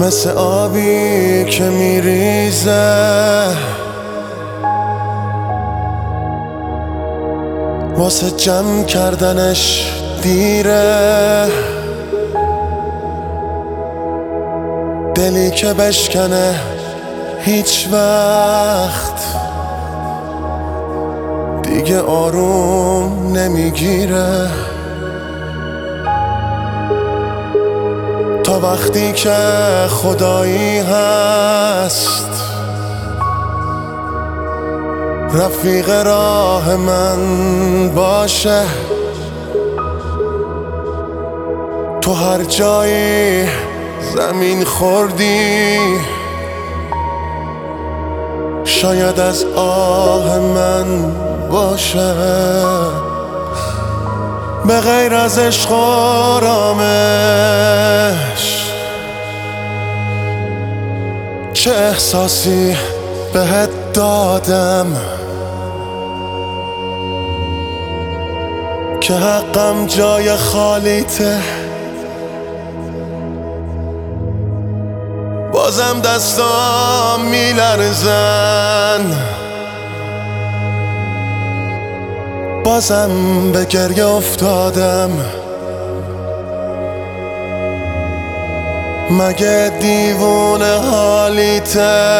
مثل آبی که میریزه واسه جمع کردنش دیره، دلی که بشکنه هیچ وقت دیگه آروم نمیگیره. تا وقتی که خدایی هست رفیق راه من باشه، تو هر جایی زمین خوردی شاید از آه من باشه. به غیر از عشق و آرامش چه احساسی بهت دادم که حقم جای خالیته؟ بازم دستام میلرزن، بازم به گریه افتادم. مگه دیوونه حالیته؟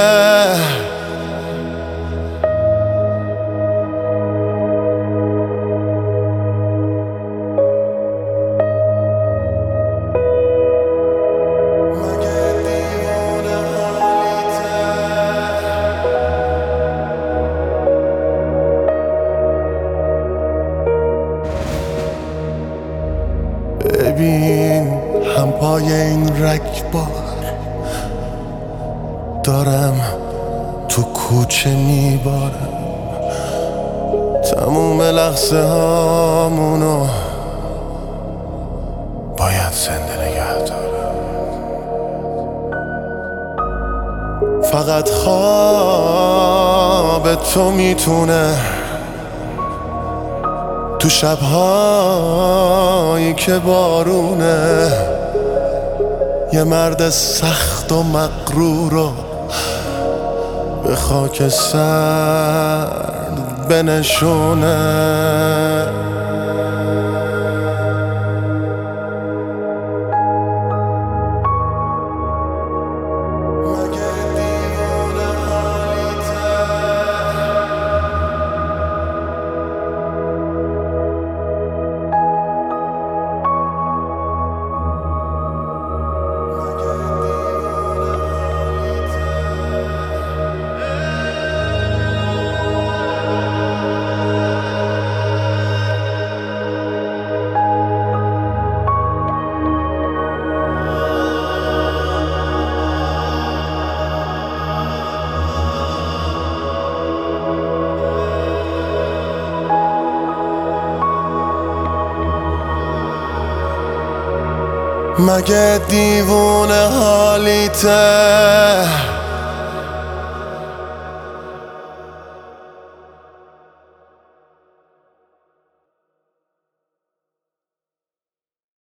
ببین هم پای این رگبار دارم تو کوچه میبارم، تموم لحظه هامونو باید زنده نگه دارم. فقط خواب تو میتونه تو شبهایی که بارونه یه مرد سخت و مغرور رو به خاک سرد بنشونه. مگه دیوونه حالیته؟